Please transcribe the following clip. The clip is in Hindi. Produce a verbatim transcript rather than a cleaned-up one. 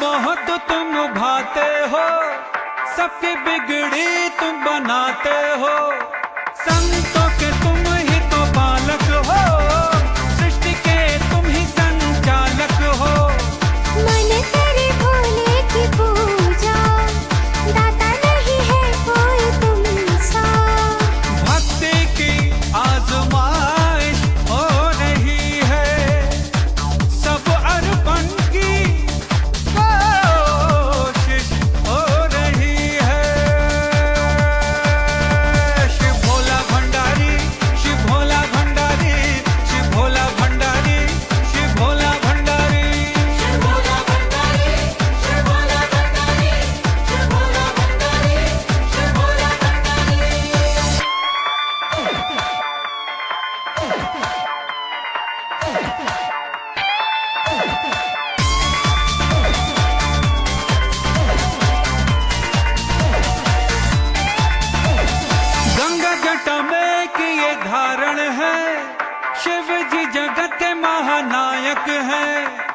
बहुत तुम भाते हो, सबकी बिगड़ी तुम बनाते हो। संतों के तुम ही तो बालक हो, सृष्टि के तुम ही संचालक हो। मन करे भोले की पूजा, दाता नहीं है कोई तुमसा। भक्ति की आजमाइश हो रही है, सब अर्पण की कोशिश हो रही है। शिव भोला भंडारी, शिव भोला भंडारी, शिव भोला भंडारी, शिव भोला भंडारी, शिव भोला भंडारी, शिव भोला भंडारी, शिव भोला भंडारी, शिव भोला भंडारी। गंगा जटा में की ये धारण है, शिव जी जगत के महानायक हैं।